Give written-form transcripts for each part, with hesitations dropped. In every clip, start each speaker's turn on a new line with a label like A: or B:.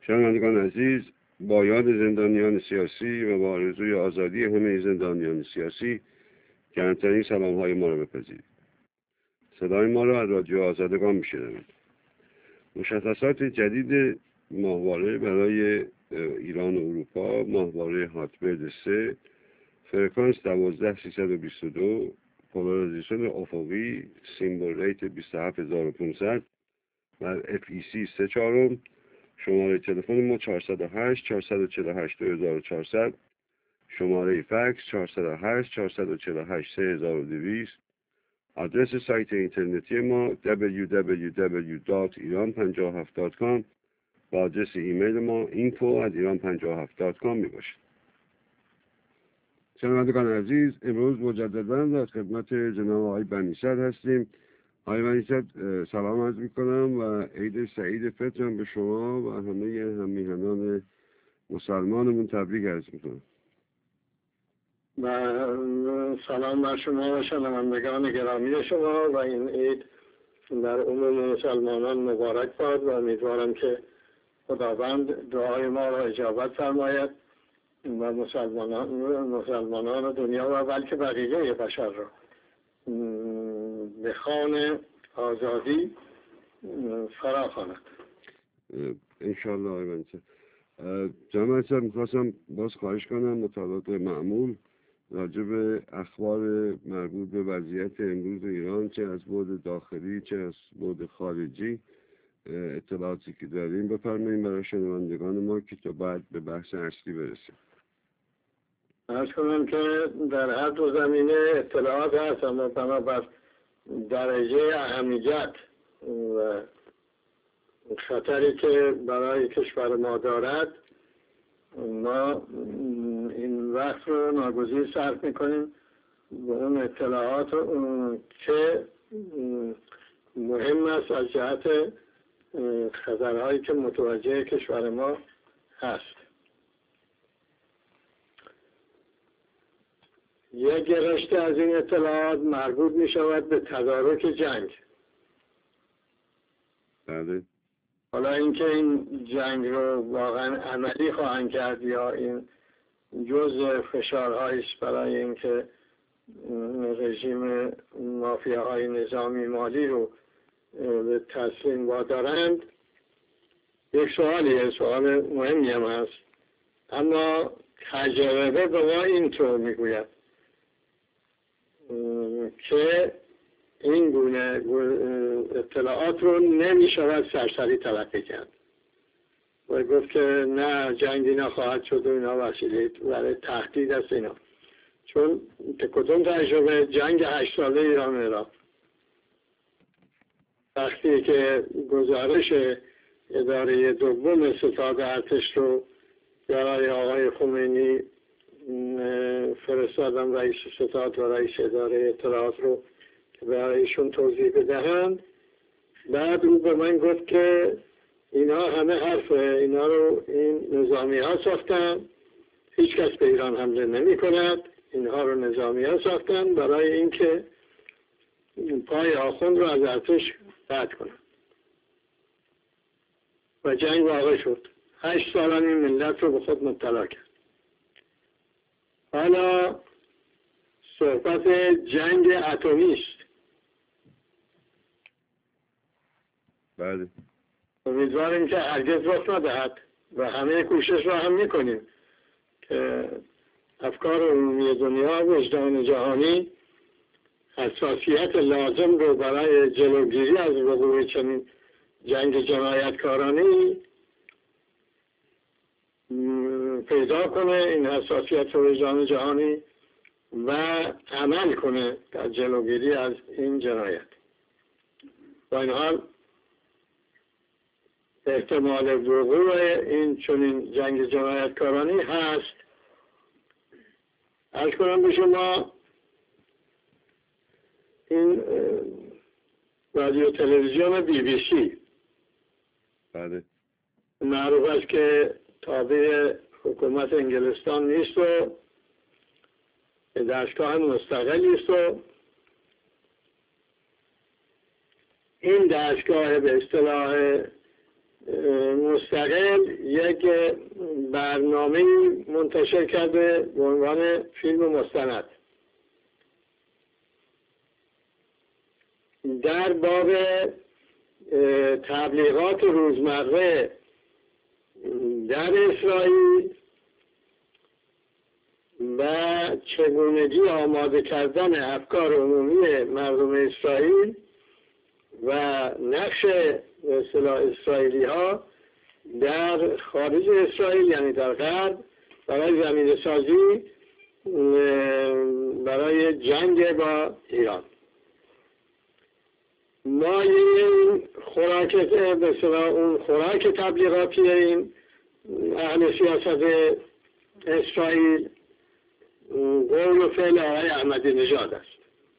A: شنوندگان عزیز، با یاد زندانیان سیاسی و با آرزوی آزادی همه زندانیان سیاسی گرمترین سلام‌های ما را بپذیرید. صدای ما را از رادیو آزادگان می‌شنوید. مشخصات جدید ماهواره برای ایران و اروپا، ماهواره هاتبرد 3، فرکانس 12322، پولارایزیشن افقی، سیمبل ریت 27500 و FEC 3/4، شماره تلفن ما 408 448 2400، شماره فکس 408 448 3200، آدرس سایت اینترنتی ما www.iran57.com و آدرس ایمیل ما info@iran57.com می باشد. شنوندگان عزیز، امروز مجددا از خدمت جناب آقای بنی‌صدر هستیم. آقای بنی‌صدر، سلام عرض می‌کنم و عید سعید فطرم به شما و همه هم‌میهنان مسلمانمون تبریک عرض می‌کنم.
B: سلام بر شما و شنوندگان گرامی شما و این عید در عموم مسلمانان مبارک باد و امیدوارم که خداوند دعای ما را اجابت فرماید و مسلمانان دنیا و بلکه بقیه بشر را به خوان آزادی فرا خواند.
A: انشاءالله. آقای بنی‌صدر، جناب بنی‌صدر، میخواستم باز خواهش کنم مطابق معمول راجع به اخبار مربوط به وضعیت امروز ایران، چه از بعد داخلی چه از بعد خارجی، اطلاعاتی که داریم بفرماییم برای شنوندگان ما که تا بعد به بحث اصلی برسیم.
B: عرض کنم که در هر دو زمینه اطلاعات هست، اما بنابر درجه اهمیت و خطری که برای کشور ما دارد ما این وقت رو ناگزیر صرف میکنیم به اون اطلاعات که مهم است از جهت خطرهایی که متوجه کشور ما هست. یک رشته از این اطلاعات مربوط می شود به تدارک جنگ.
A: بله.
B: حالا اینکه این جنگ رو واقعا عملی خواهند کرد یا این جزء فشارهایی است برای اینکه رژیم مافیاهای نظامی مالی رو به تسلیم وادارند، یک سوال مهمی هم هست، اما تجربه به ما اینطور میگوید که این گونه اطلاعات رو نمیشود سرسری تلقی کرد و گفت که نه جنگی نخواهد شد و اینا وسیله برای تهدید است اینا. چون کدوم تجربه جنگ 8 ساله ایران و عراق، وقتی که گزارش اداره دوم ستاد ارتش رو برای آقای خمینی فرستادم، رئیس ستاد و رئیس اداره اطلاعات رو که برایشون توضیح بدهند، بعد او به من گفت که اینا همه حرفه، اینا رو این نظامی ها ساختن، هیچ کس به ایران حمله نمی کند، اینها رو نظامی ها ساختن برای اینکه پای آخوند رو از ارتش قطع کنن و جنگ واقع شد. 8 سالان این ملت رو به خود مبتلا کرد. حالا صحبت جنگ اتمی است.
A: بله.
B: امیدواریم که هرگز رخ ندهد و همه کوشش را هم میکنیم که افکار عمومی دنیا و وجدان جهانی حساسیت لازم رو برای جلوگیری از وقوع چنین جنگ جنایتکارانه پیدا کنه، این حساسیت وجدان جهانی، و عمل کنه در جلوگیری از این جنایت. با این حال احتمال وقوع این چنین جنگ جنایتکارانه هست. عرض کنم به شما این رادیو تلویزیون BBC
A: بله.
B: معروف است که تابع حکومت انگلستان نیست و دستگاه مستقلی است و این دستگاه به اصطلاح مستقل یک برنامه منتشر کرده به عنوان فیلم مستند در باب تبلیغات روزمره در اسرائیل و چگونگی آماده کردن افکار عمومی مردم اسرائیل و نقش اسرائیلی ها در خارج اسرائیل، یعنی در غرب، برای زمینه سازی برای جنگ با ایران. ما این خوراک اون خوراک تبلیغاتی این اهل سیاست اسرائیل قول و فعل آقای احمدی نژاد است.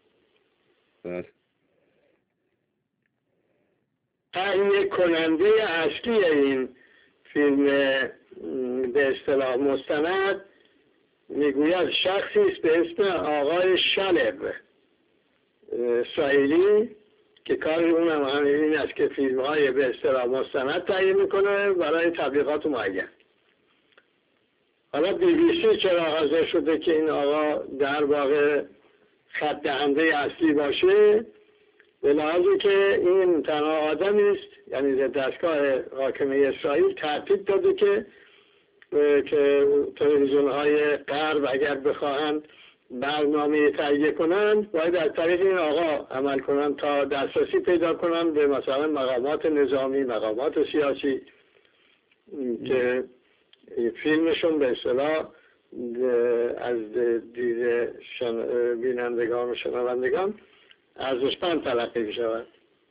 B: تهیه کننده اصلی این فیلم به اصطلاح مستند میگوید شخصی است به اسم آقای شلب، اسرائیلی، که کار اونم این است که فیلم های به اصطلاح مستند تهیه میکنه برای تبلیغات معین. حالا BBC چرا حاضر شده که این آقا در واقع خط دهنده اصلی باشه؟ به لحاظی که این تنها آدمی است، یعنی دستگاه حاکمه اسرائیل ترتیب داده که تلویزیون های غرب اگر بخواهند برنامه تهیه کنند باید از طریق این آقا عمل کنند تا دسترسی پیدا کنند به مثلا مقامات نظامی، مقامات سیاسی، که فیلمشون به اصطلاح از دید بینندگان و شنوندگان ارزشمند تلقی می شود.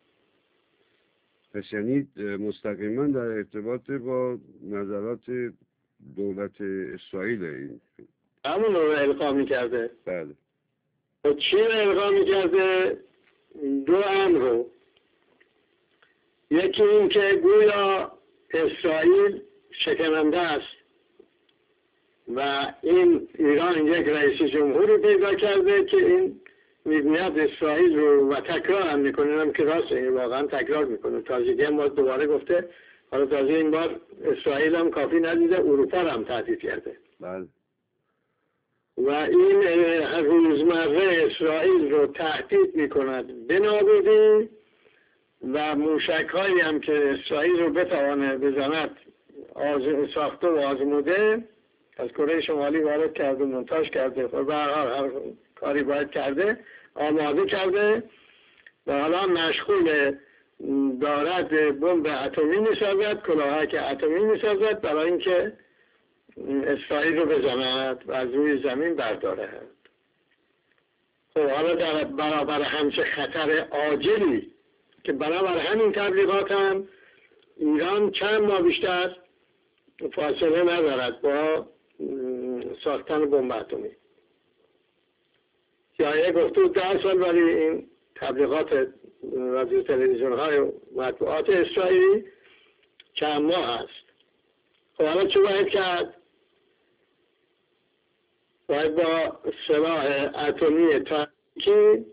A: پس یعنی مستقیما در ارتباط با نظرات دولت اسرائیل این
B: همون رو القا می کرده.
A: بله.
B: و چی رو القا می کرده؟ دو امر رو. یکی این که گویا اسرائیل شکننده است و این ایران یک رئیس جمهوری پیدا کرده که این میگوید اسرائیل رو و تکرار هم میکنه، هم که راست این واقعا تکرار میکنه. تازگی هم باز دوباره گفته، حالا تازه این بار اسرائیل هم کافی ندیده، اروپا هم تهدید کرده.
A: بله.
B: و این روزمره اسرائیل رو تهدید میکند به نابودی و موشک هایی هم که اسرائیل رو بتوانه بزند ساخته و آزموده از کره شمالی وارد کرده، مونتاژ کرده و هر کاری باید کرده، آماده کرده و حالا مشغول دارد بمب اتمی میسازد، کلاهک اتمی میسازد برای اینکه اسرائیل رو بزند و از روی زمین بردارد. خب حالا در برابر همچه خطر عاجلی که برابر همین تبلیغات هم ایران چند ماه بیشتر فاصله ندارد با ساختن بمب اتمی. CIA گفته 10 سال ولی این تبلیغات رادیو تلویزیون های و مطبوعات اسرائیلی چند ماه است. خب حالا چه باید کرد؟ باید با سلاح اتمی تاکتیکی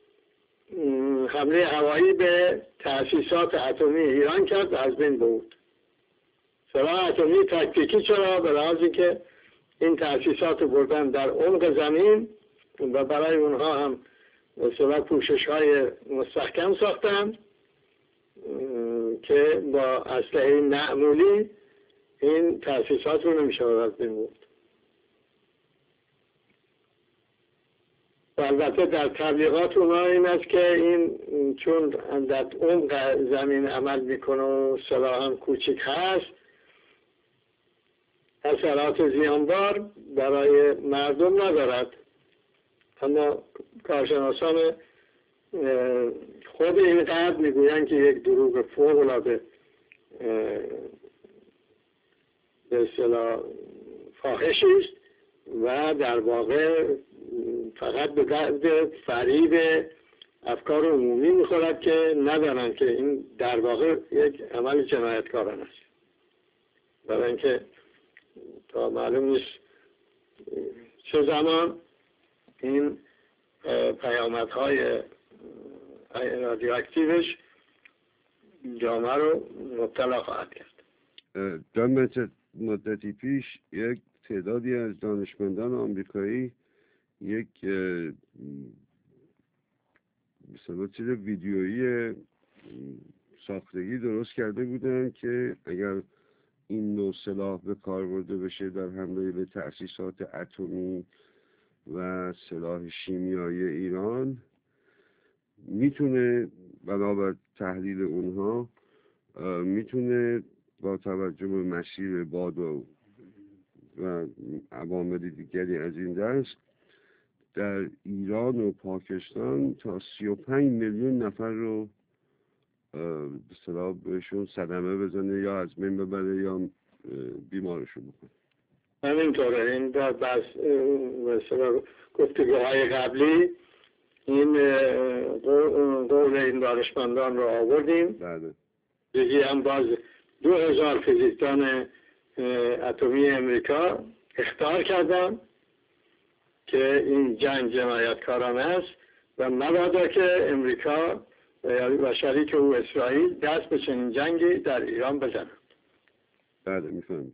B: حمله هوایی به تأسیسات اتمی ایران کرد و از بین برد. سلاح اتمی تاکتیکی چرا؟ به لحاظی که این تأسیسات رو بردن در عمق زمین و برای اونها هم مثلا پوشش های مستحکم ساختن که با اسلحه معمولی این تأسیسات رو نمیشه از بین برد. و البته در تبلیغات اونها این است که این چون در عمق زمین عمل میکنه و سلاح هم کوچک هست، اثرات زیانبار برای مردم ندارد. اما کارشناسان خود این قدر میگویند که یک دروغ فوق‌العاده به اصطلاح فاحشی است و در واقع فقط به درد فریب افکار عمومی میخورد که ندانند که این در واقع یک عمل جنایتکارانه است. برای اینکه تا معلوم نیست چه زمان این پیامدهای رادیواکتیوش جامعه رو مبتلا خواهد کرد.
A: جان مدتی پیش یک تعدادی از دانشمندان آمریکایی یک مثلا چیز ویدیویی ساختگی درست کرده بودن که اگر این نوع سلاح به کار برده بشه در حمله به تأسیسات اتمی و سلاح شیمیایی ایران، میتونه بنابر تحلیل اونها میتونه با توجه به مسیر باد و عوامل دیگری از این دست در ایران و پاکستان تا 35 میلیون نفر رو به اصطلاح بهشون صدمه بزنه، یا از بین ببره یا بیمارشون بکنه.
B: همینطوره. این در بس مثلا گفتگوهای قبلی این قول این دانشمندان رو آوردیم.
A: بله.
B: دیگه هم باز 2000 فیزیکدان اتمی امریکا اخطار کردن که این جنگ جنایتکارانه است و مبادا که امریکا و شریک او اسرائیل دست به چنین جنگی در ایران بزنند.
A: بله میفهمم.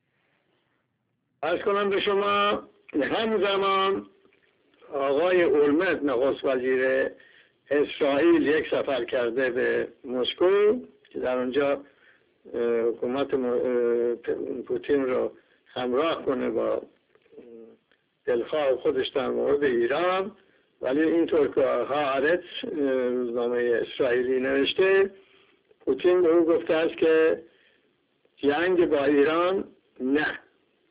B: عرض کنم به شما همزمان آقای اولمرت نخست وزیر اسرائیل یک سفر کرده به مسکو که در اونجا حکومت پوتین رو همراه کنه با دلخواه خودش در مورد ایران. ولی اینطور که هآرتز روزنامه اسرائیلی نوشته، پوتین به او گفته است که جنگ با ایران نه.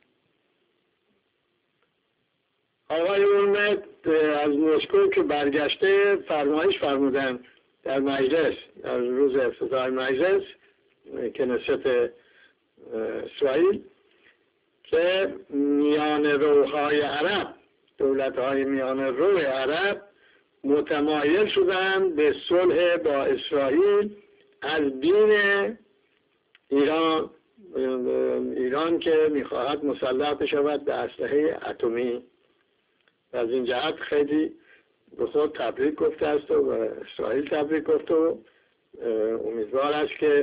B: آقای اولمرت از مسکو که برگشته فرمایش فرمودن در مجلس، در روز افتتاح مجلس کنست اسرائیل، که میان روهای عرب، دولت‌های میان روی عرب متمایل شدن به صلح با اسرائیل از دین ایران که میخواهد مسلح بشود به اسلحه اتمی. و از این جهت خیلی به خود تبریک گفته است و اسرائیل تبریک گفته و امیدوار است که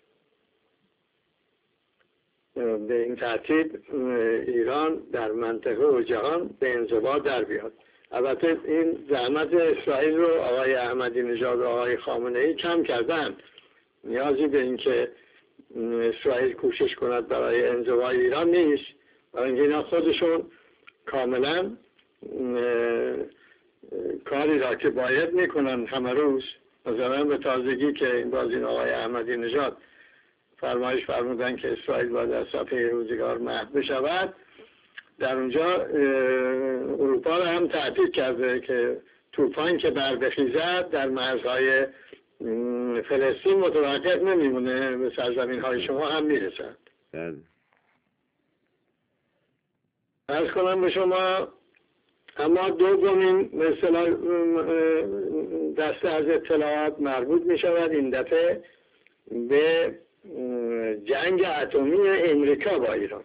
B: به این ترتیب ایران در منطقه و جهان به انزوا در بیاد. البته این زحمت اسرائیل رو آقای احمدی نژاد و آقای خامنه ای کم کردن. نیازی به این که اسرائیل کوشش کند برای انزوای ایران نیست، برای اینکه اینا خودشون کاملا کاری را که باید میکنن همه روز. مثلا به تازگی که باز این آقای احمدی نژاد فرمایش فرمودن که اسرائیل باید از صفحه روزگار محو بشود، در اونجا اروپا را هم تهدید کرده که طوفان که بر بخیزد در مرزهای فلسطین متوقف نمیمونه، به سرزمین های شما هم میرسد. عرض کنم به شما، اما دومین مثلا دسته از اطلاعات مربوط می شود این دفعه به جنگ اتمی امریکا با ایران.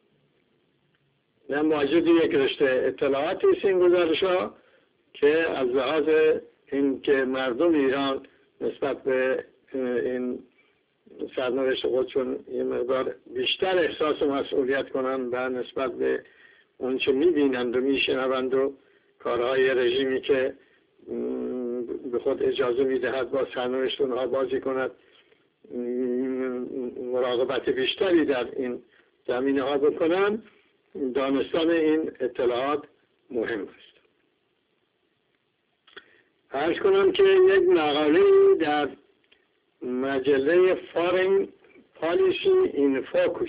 B: نه موجود یک رشته اطلاعاتی است این گزارش‌ها که از لحاظ این که مردم ایران نسبت به این سرنوشت خودشون یه مقدار بیشتر احساس مسئولیت کنند و نسبت به اون چه می‌بینند و می‌شنوند و کارهای رژیمی که به خود اجازه می‌دهد با سرنوشت اونها بازی کند مراقبت بیشتری در این زمینه‌ها بکنند. دانستن این اطلاعات مهم است. عرض کنم که یک مقاله در مجله فارن پالیسی این فوکوس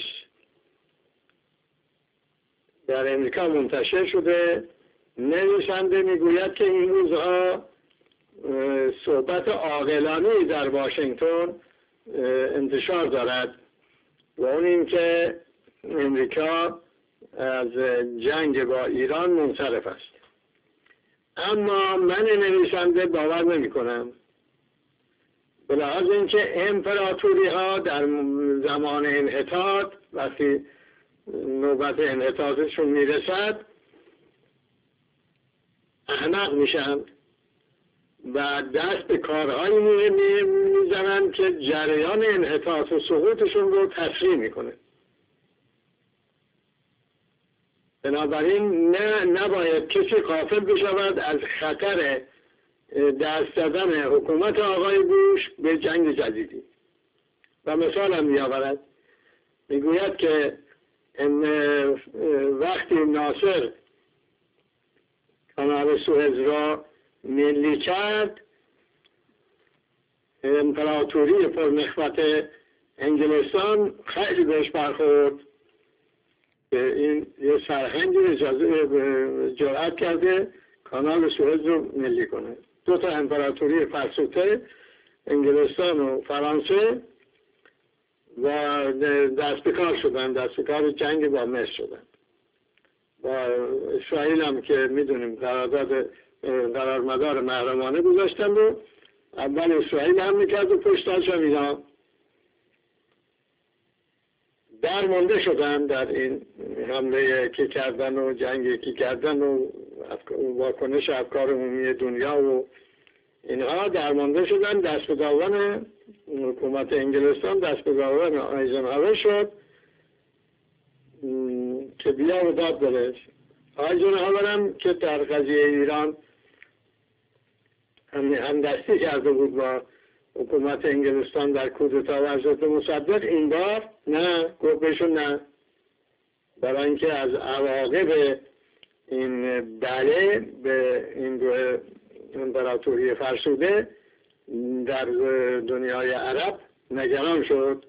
B: در امریکا منتشر شده. نویسنده میگوید که این روزها صحبت عاقلانه‌ای در واشنگتن انتشار دارد و اون این که امریکا از جنگ با ایران منصرف است. اما من نویسنده باور نمی کنم، به لحاظ اینکه امپراتوری ها در زمان انحطاط وقتی نوبت انحطاطشون میرسد احمق میشن و دست به کارهایی میزنن که جریان انحطاط و سقوطشون رو تسریع میکنه. بنابراین نباید کسی غافل بشود از خطر دست زدن حکومت آقای بوش به جنگ جدیدی. و مثال هم میآورد، میگوید که وقتی ناصر کانال سوئز را ملی کرد، امپراتوری پرنخوت انگلستان خیلی بهش برخورد که این یه سرهنگی جرأت کرده کانال سوئز رو ملی کنه. دو تا امپراتوری فرسوده، انگلستان و فرانسه، و دست به کار شدن، دست به کار جنگ با مصر شدن. و اسرائیل هم که میدونیم قرارداد محرمانه گذاشتن و اول اسرائیل هم میکرد و پشتاش هم اینا درمانده شدن در این حمله که کردن و جنگی که کردن و واکنش افکار عمومی دنیا و اینها درمانده شدن. دست به دامن حکومت انگلستان، دست به دامن آیزنهاور شد که بیا و داد بره. آیزنهاور هم که در قضیه ایران هم دستی کرده بود با حکومت انگلستان در کودتا و حضرت مصدق، این بار نه، گفت بهشون نه، برای اینکه از عواقب این بله به این دو امپراتوری فرسوده در دنیای عرب نگران شد.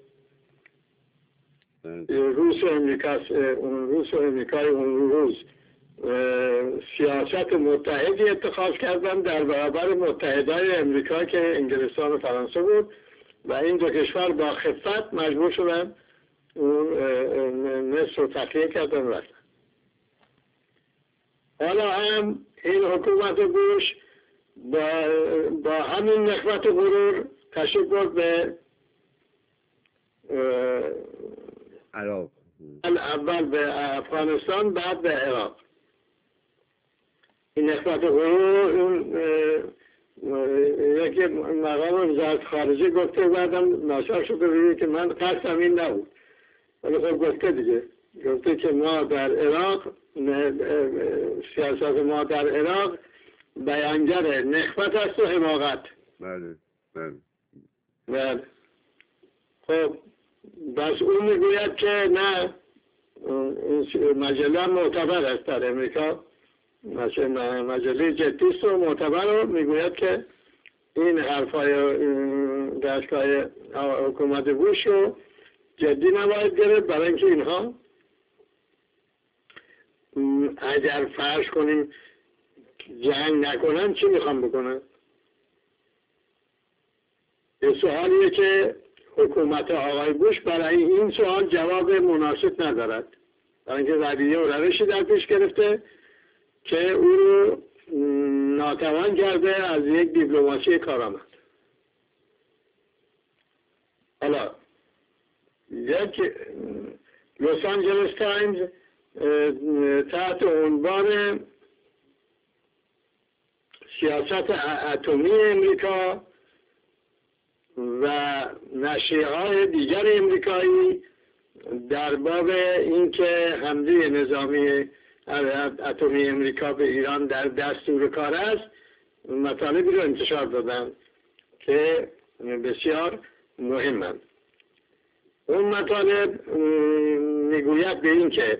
B: روس و امریکای اون روز سیاست متحدی اتخاذ کردن در برابر متحدای امریکا که انگلستان و فرانسه بود و این دو کشور با خفت مجبور شدن مصر رو تخلیه کردن رفتن. حالا هم این حکومت بوش با همین نخوت و غرور تشریف برد به
A: عراق،
B: اول به افغانستان بعد به عراق. این نخوت و غرور یکی مقام وزارت خارجه گفته، بعدم ناچار شده بگه که من قصدم این نبود، ولی خب گفته دیگه، گفته که ما در عراق، سیاست ما در عراق بیانگر نخوت است و حماقت.
A: بله بله
B: بله. خب بس اون میگوید که نه، مجله معتبر است در امریکا، مجله جدیست و معتبر، رو میگوید که این حرفای دستگاه حکومت بوش رو جدی نباید گرفت، برای اینکه اینها اگر فرض کنیم جنگ نکنن چی میخوام بکنن؟ یه سوالیه که حکومت آقای بوش برای این سوال جواب مناسب ندارد، برای اینکه رویه و روشی در پیش گرفته که او رو ناتوان کرده از یک دیپلماسی کارآمد. حالا یک لس آنجلس تایمز تحت عنوان سیاست اتمی امریکا و نشریه‌های دیگر امریکایی در باب اینکه حمله نظامی اتمی امریکا به ایران در دستور کار است مطالبی رو انتشار دادن که بسیار مهمند. اون مطالب میگوید به این که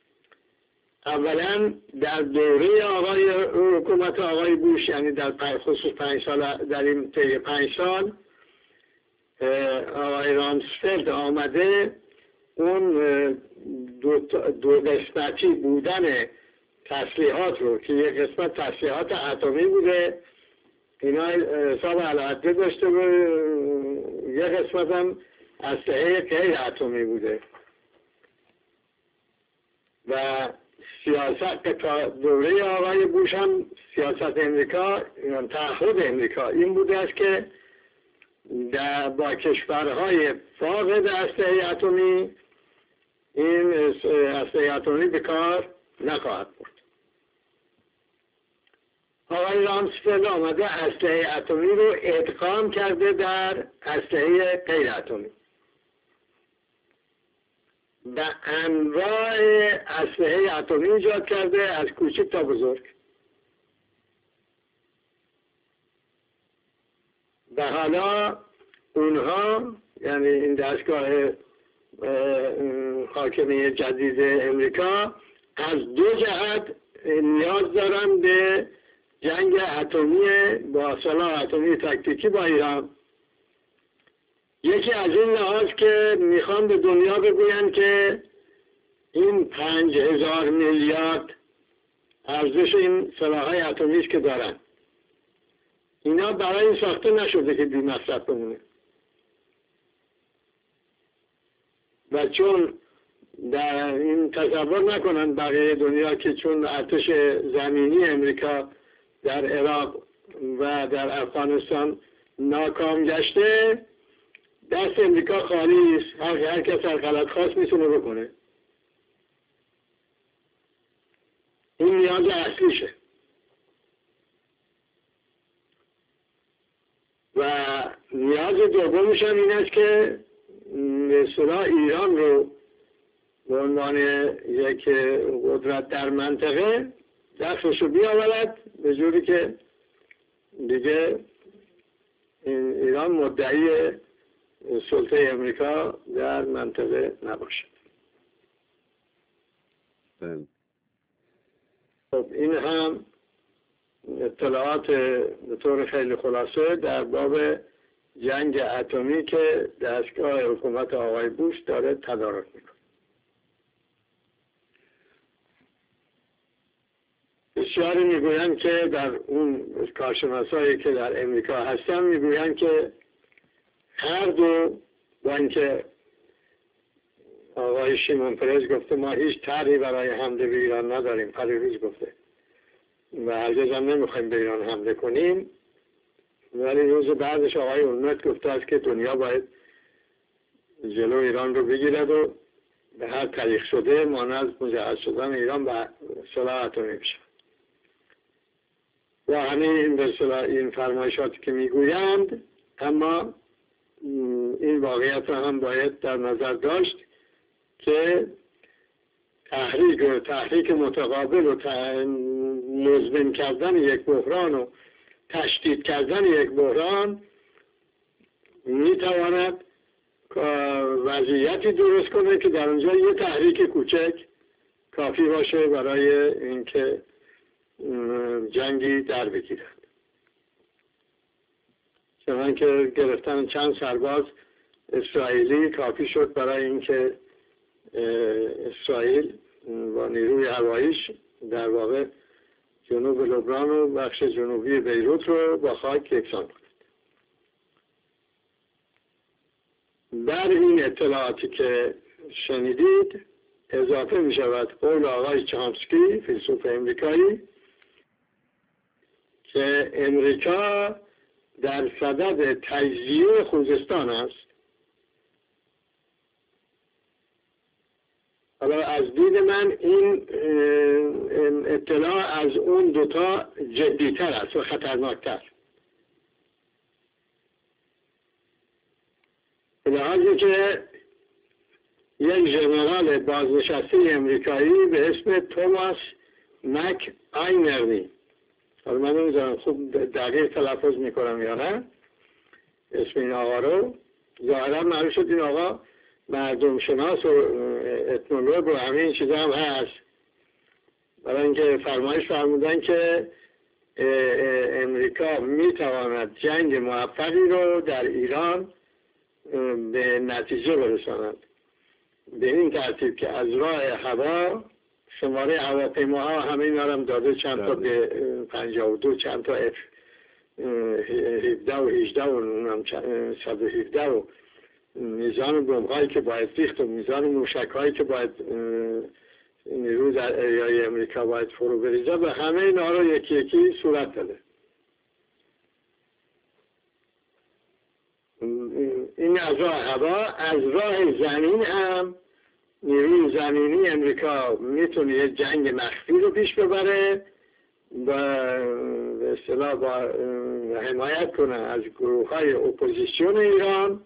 B: اولا در دوره حکومت آقای بوش، یعنی در خصوص 5 سال، در این طی 5 سال آقای رامسفلد آمده اون دو قسمتی بودن تسلیحات رو که یک قسمت تسلیحات اتمی بوده، اینا حساب علاقه داشته و یک قسمت هم اسلحه غیر اتمی بوده و سیاست تا دوره آقای بوش هم سیاست امریکا، تعهد امریکا این بوده است که با کشورهای فاقد اسلحه اتمی این اسلحه اتمی به کار نخواهد برد. آقای رامسفلد آمده اسلحه اتمی رو ادغام کرده در اسلحه غیر اتمی و انواع اسلحه اتمی ایجاد کرده از کوچک تا بزرگ و حالا اونها یعنی این دستگاه حاکمیه جدید امریکا از دو جهت نیاز دارن به جنگ اتمی با سلاح اتمی تاکتیکی با ایران. یکی از این لحاظ که میخوان به دنیا بگوین که این 5000 میلیارد ارزش این سلاح‌های اتمی است که دارن، اینا برای این ساخته نشده که بی مصرف بمونه و چون در این تصور نکنن بقیه دنیا که چون ارتش زمینی امریکا در عراق و در افغانستان ناکام گشته دست امریکا خالی است، هر کس هر غلط خواست میتونه بکنه. این نیاز اصلیشه و نیاز دومش هم این است که به اصطلاح ایران رو به عنوان یک قدرت در منطقه دستش رو بیاورد به جوری که دیگه ایران مدعی سلطه امریکا در منطقه نباشد. خب این هم اطلاعات به طور خیلی خلاصه در باب جنگ اتمی که دستگاه حکومت آقای بوش داره تدارک میکنه. بسیاری میگویند که در اون کارشناسایی که در امریکا هستن میگویند که هر دو با اینکه آقای شیمون پرز گفته ما هیچ طرحی برای حمله به ایران نداریم، پریروز گفته و هرگز هم نمیخوایم به ایران حمله کنیم، ولی روز بعدش آقای اولمرت گفته است که دنیا باید جلو ایران رو بگیرد و به هر طریق شده مانند مجهز شدن ایران به سلاح اتمی بشه. و همین به اصطلاح این فرمایشاتی که میگویند، اما این واقعیت هم باید در نظر داشت که تحریک متقابل و مزمن کردن یک بحران و تشدید کردن یک بحران میتواند وضعیتی درست کنه که در اونجا یه تحریک کوچک کافی باشه برای اینکه جنگی در بگیرد. چنان که گرفتن چند سرباز اسرائیلی کافی شد برای اینکه اسرائیل با نیروی هواییش در واقع جنوب لبنان و بخش جنوبی بیروت رو با خاک یکسان کند. در این اطلاعاتی که شنیدید اضافه می شود قول آقای چامسکی فیلسوف امریکایی که امریکا در صدد تجزیه خوزستان است. حالا از دید من این اطلاع از اون دوتا جدیتر است و خطرناکتر. به لحاظی که یک ژنرال بازنشسته امریکایی به اسم توماس مک آینرنی، حالا من نمی‌دونم خوب دقیق تلفظ میکنم یا نه اسم این آقا رو، ظاهرا معلوم شد این آقا مردم شناس و اتنولوگ و همه این چیزا هم هست، برای اینکه فرمایش فرمودن که امریکا میتواند جنگ موفقی رو در ایران به نتیجه برساند به این ترتیب که از راه هوا شماره هواپیماها همه اینا هم داده، چند تا به 52 چند تا F 17 و 18 و 117 و میزان بمب‌هایی که باید ریخت و میزان موشک‌هایی که باید نیرو در اریای امریکا باید فرو بریزه و همه اینا رو یکی یکی صورت داده. این از راه هوا. از راه زمین هم نیروی زمینی امریکا میتونه یه جنگ مخفی رو پیش ببره به اصطلاح با حمایت کنه از گروه‌های اپوزیسیون ایران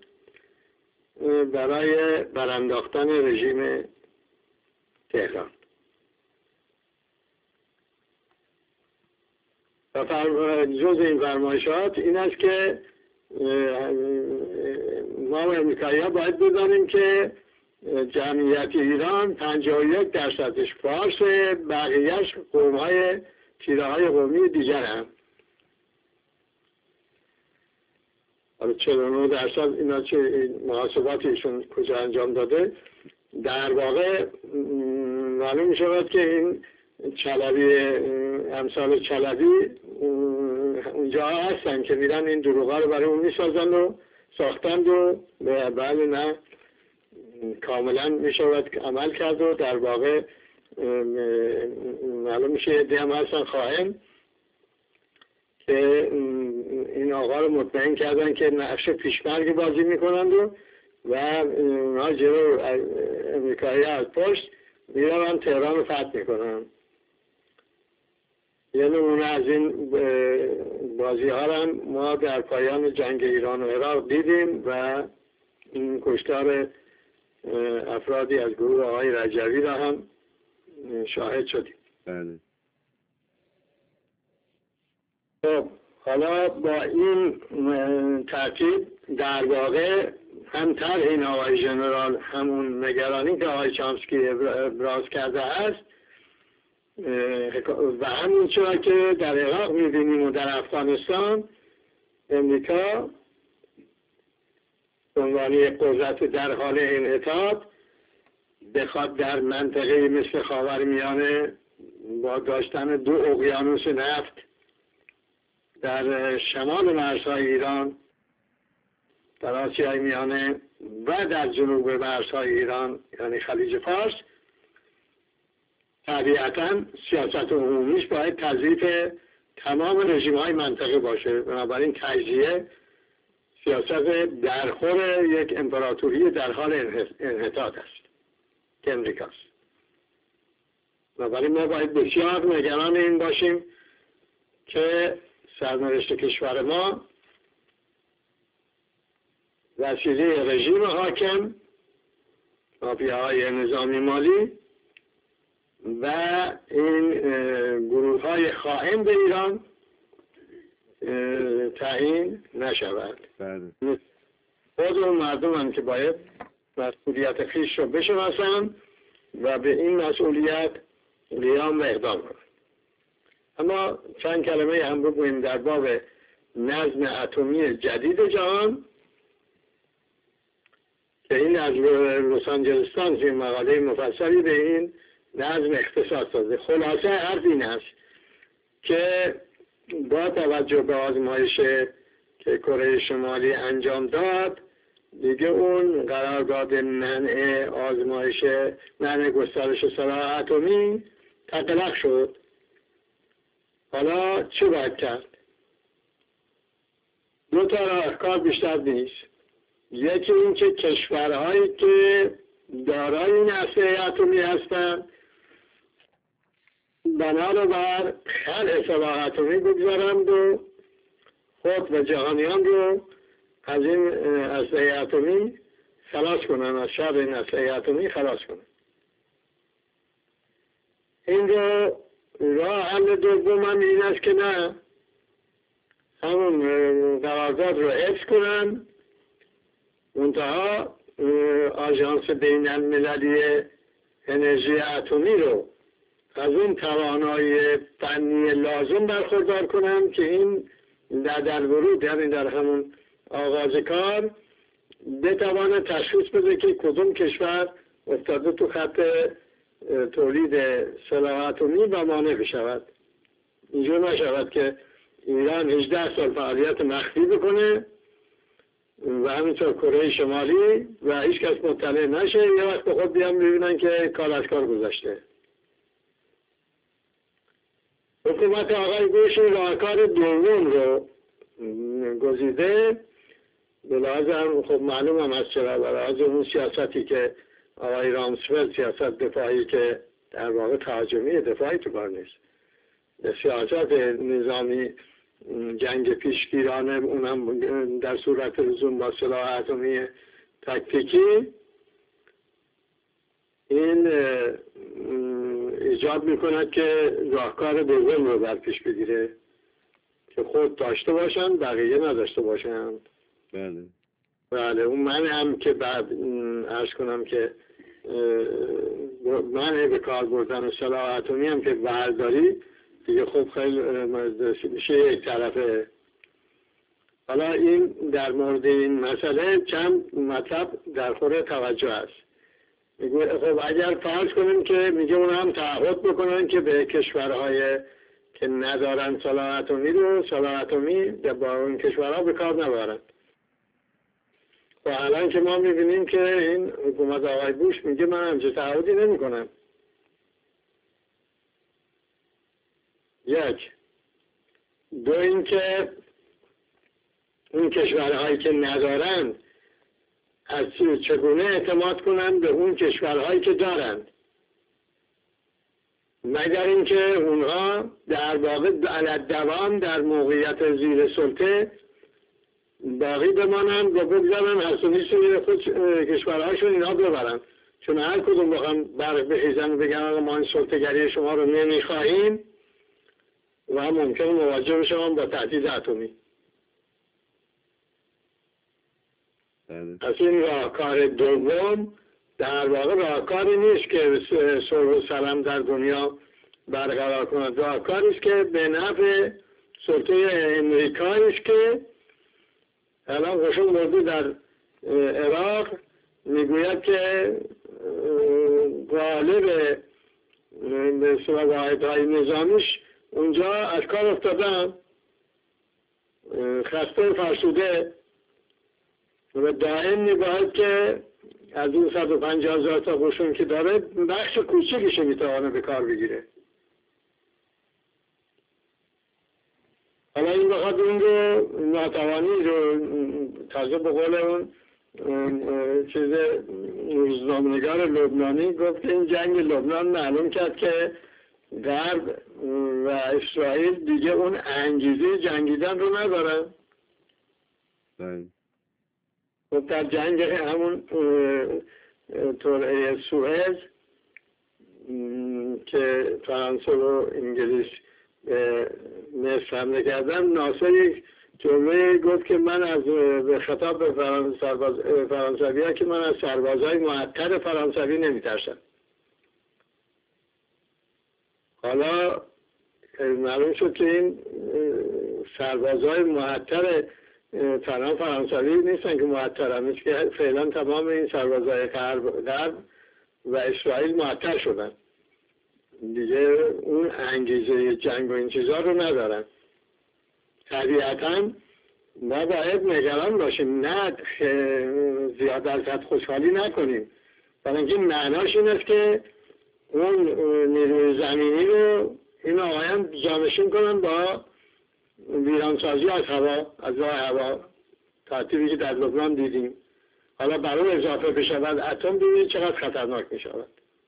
B: برای برانداختن رژیم تهران. و جز این فرمایشات این است که ما امریکایی‌ها باید بدانیم که جمعیت ایران 51% فارس، بقیهش قوم‌های تیره‌های قومی دیگر هم. حالا 49% اینا چه محاسباتی ایشون کجا انجام داده؟ در واقع معلوم می شود که این چلبی، امثال چلبی اونجا هستن که میرن این دروغا رو برای اون میسازن و ساختند و بله نه کاملا می شود عمل کرد و در واقع معلوم میشه یه دیم هستن خائن که این آقا رو مطمئن کردن که نقش پیشمرگی بازی میکنند و اونا جلو امریکایی از پشت میرن تهران رو فتح میکنن. یه نمونه از این بازی ها هم ما در پایان جنگ ایران و عراق دیدیم و این کشتار افرادی از گروه آقای رجوی را هم شاهد شدیم.
A: بله.
B: خب حالا با این ترتیب در واقع هم طرح این آقای ژنرال همون نگرانی که آقای چامسکی ابراز کرده است و همین چرا که در عراق می‌بینیم و در افغانستان امریکا عنوانی قدرت در حال انحطاط بخواد در منطقه مثل خاورمیانه با داشتن 2 اقیانوس نفت در شمال مرزهای ایران، در آسیای میانه و در جنوب مرزهای ایران یعنی خلیج فارس، طبیعتاً سیاست عمومیش باید تضعیف تمام رژیم‌های منطقه باشه. بنابراین تجزیه سیاست درخور یک امپراتوری در حال انحطاط است که امریکاست. بنابراین ما باید بسیار نگران این باشیم که سرنوشت کشور ما وسیله رژیم حاکم، مافیاهای نظامی مالی و این گروه های خائن به ایران تعیین نشود. خود اون مردم هم که باید مسئولیت خویش رو بشناسن و به این مسئولیت قیام و اقدام کنن. اما چند کلمه هم بگوییم در باب نظم اتمی جدید جهان که این از لس آنجلس تایمز این مقاله مفصلی به این نظم اختصاص داده. خلاصه حرف این است که با توجه به آزمایش که کره شمالی انجام داد دیگه اون قرارداد منع آزمایش منع گسترش سلاح اتمی تقلق شد. حالا چه باید کرد؟ 2 تا راهکار بیشتر نیست. یکی این که کشورهایی که دارای این اسلحه اتمی هستند بنا رو بر خلع سلاح اتمی بگذارند و خود و جهانیان رو از این اسلحه اتمی خلاص کنن، از شر این اسلحه اتمی خلاص کنن. این رو راه حل دوم هم این است که نه همون قرارداد رو حفظ کنن، منتها آژانس بین المللی انرژی اتمی رو از اون توانایی فنی لازم برخوردار کنن که این در ورود یعنی در همون آغاز کار بتواند تشخیص بده که کدوم کشور افتاده تو خط تولید سلاح اتمی و مانع بشود. اینجور نشود که ایران 18 سال فعالیت مخفی بکنه و همینطور کره شمالی و هیچ کس مطلع نشه، یه وقت به خود بیان ببینن که کار از کار گذاشته. حکومت آقای بوش راهکار دوم رو گزیده. به لحاظ هم خب معلوم هم از چرا، به لحاظ اون سیاستی که آقای رامسفلد، سیاست دفاعی که در واقع تهاجمی دفاعی تو کار نیست، سیاست نظامی جنگ پیشگیرانه، اونم در صورت لزوم با سلاح اتمی تاکتیکی، این ایجاب میکند که راهکار دوم رو در پیش بگیره که خود داشته باشن، بقیه نداشته باشن. بله اون من هم که بعد عرض کنم که من به کار بردن سلاح اتمی هم که برداری دیگه خب خیلی میشه یک طرفه. حالا این در مورد این مسئله چند مطلب در خور توجه است. میگه خب اگر فرض کنیم که میگه اون هم تعهد بکنن که به کشورهای که ندارن سلاح اتمی رو سلاح اتمی با اون کشورها به کار نبرن. و الان که ما میبینیم که این حکومت آقای بوش میگه من همچه تعهدی نمی کنم. یک. دو اینکه اون کشورهایی که ندارن از چگونه اعتماد کنن به اون کشورهایی که دارن، مگر اینکه اونها در واقع علت دوام در موقعیت زیر سلطه باقی بمانن و بگذارن حسونیشون خود کشورهاشون اینا ببرن. چون هر کدوم بخوام برق بخیزن و بگن آقا ما این سلطه‌گری شما رو نمیخواهیم و ممکن مواجه بشن با تهدید اتمی. از این راهکار دوم در واقع راهکاری نیست که صلح و سلام در دنیا برقرار کند، راهکاری است که به نفع سلطه امریکایی است که الان قشون موضوع در عراق میگوید که غالب به اصطلاح واحدهای نظامیش اونجا از کار افتادن، خسته و فرسوده و دائم میباید که از اون 150,000 تا قشون که داره بخش کوچکش میتوانه به کار بگیره. حالا این بخواد اون رو ناتوانی رو تازه به قول اون چیز روزنامه‌نگار لبنانی گفت که این جنگ لبنان معلوم کرد که غرب و اسرائیل دیگه اون انگیزه جنگیدن رو ندارن. خب در جنگ همون تورعه سوئز که فرانسه و انگلیس مصر حمله کردن، ناصر یک جمله گفت که من از به خطاب به فرانسوی ها که من از سربازهای معطر فرانسوی نمیترسم. حالا معلوم شد که این سربازهای معطر فرانسوی نیستن که معطر هست، که فعلا تمام این سربازهای غرب و اسرائیل معطر شدن دیگه، اون انگیزه جنگ و این چیزها رو ندارن. طبیعتا ما باید نگران باشیم، نه زیاد از خوشحالی نکنیم، برای اینکه معناش این است که اون نیروی زمینی رو این آقایان جانشین کنن با ویرانسازی از هوا، از راه هوا، ترتیبی که در لبنان دیدیم. حالا برای اضافه بشود اتم، ببینید چقدر خطرناک می شود.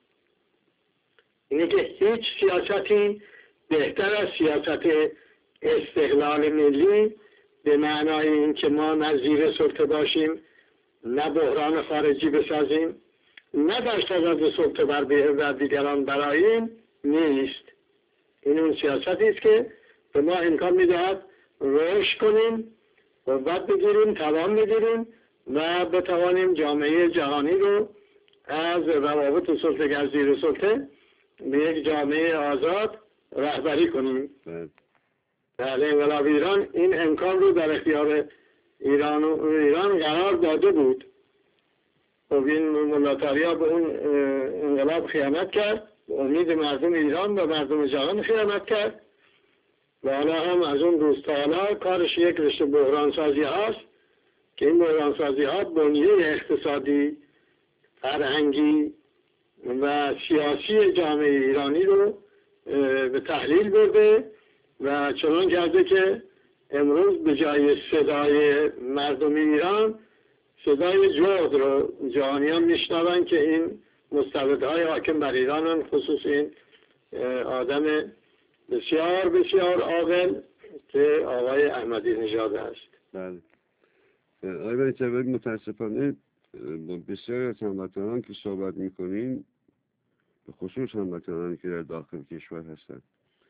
B: اینه که هیچ سیاستی بهتر از سیاست استقلال ملی به معنای این که ما نه زیر سلطه باشیم، نه بحران خارجی بسازیم، نه در صدد سلطه بر دیگران براییم نیست. این اون سیاستی است که به ما امکان میدهد رشد کنیم، قوت بگیریم، توان بگیریم و بتوانیم جامعه جهانی رو از روابط سلطه‌گر زیر سلطه به یک جامعه آزاد رهبری کنیم. در انقلاب ایران این امکان رو در اختیار ایران قرار داده بود. خب این ملاتاریا به اون انقلاب خیانت کرد، امید مردم ایران و مردم جهان خیانت کرد و حالا هم از اون روز تا حالا کارش یک رشته بحرانسازی هاست که این بحرانسازی ها بنیه اقتصادی، فرهنگی و سیاسی جامعه ایرانی رو به تحلیل برده و چنان کرده که امروز به جای صدای مردم ایران صدای جهد رو جهانیان میشنون که این مستبدهای حاکم بر ایران، خصوص این آدم بسیار بسیار عاقل که آقای احمدی نژاد است.
A: بله. آقای بنی‌صدر، متاسفانه با بسیاری از هموطنان که صحبت میکنین، به خصوص هموطنانی که در داخل کشور هستند،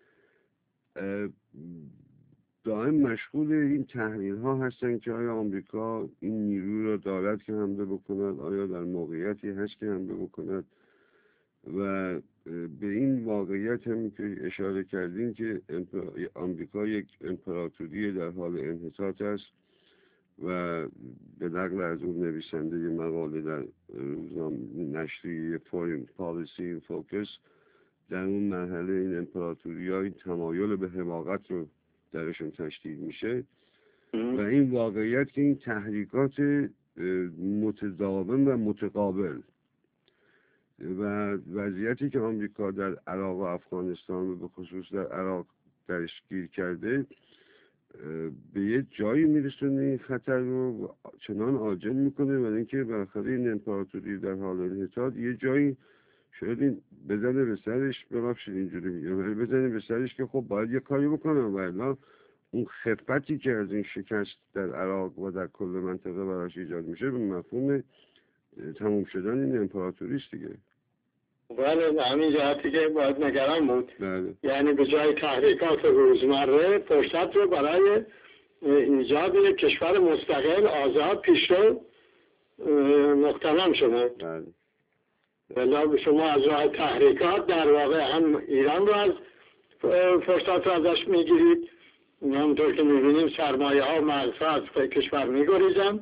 A: دائم مشغول این تحلیل ها هستن که آیا آمریکا این نیروی را دارد که حمله بکند، آیا در موقعیتی هست که حمله بکند، و به این واقعیت هم که اشاره کردین که آمریکا یک امپراتوری در حال انحطاط است و به نقل از اون نویسنده مقاله در نشریه فورین پالیسی این فوکس، در اون مرحله این امپراتوری ها این تمایل به حماقت رو درشون تشدید میشه و این واقعیت که این تحریکات متداوم و متقابل و وضعیتی که آمریکا در عراق و افغانستان و به خصوص در عراق درش گیر کرده به یه جایی میرسونه این خطر رو چنان عاجل میکنه و اینکه بالاخره این امپراتوری در حال انحطاط یه جایی شاید این بزنه به سرش، ببخشید اینجوری میگم، بزنه به سرش که خب باید یه کاری بکنم و الا اون خفتی که از این شکست در عراق و در کل منطقه براش ایجاد میشه به مفهوم تموم شدن این امپراتوری است دیگه.
B: بله، همین جهتی که باید نگران بود.
A: بله.
B: یعنی به جای تحریکات روزمره فرصت رو برای ایجاد یک کشور مستقل آزاد پیشرو مغتنم شده.
A: بله.
B: ولی شما از راه تحریکات در واقع هم ایران رو از فرصت رو ازش میگیرید، همونطور که میبینیم سرمایه ها و مغزها از کشور میگریزن،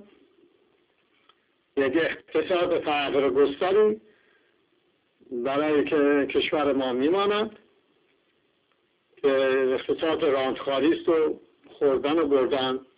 B: یک اقتصاد فقر گستری برای که کشور ما میماند که اقتصاد راندخاری است و خوردن و بردن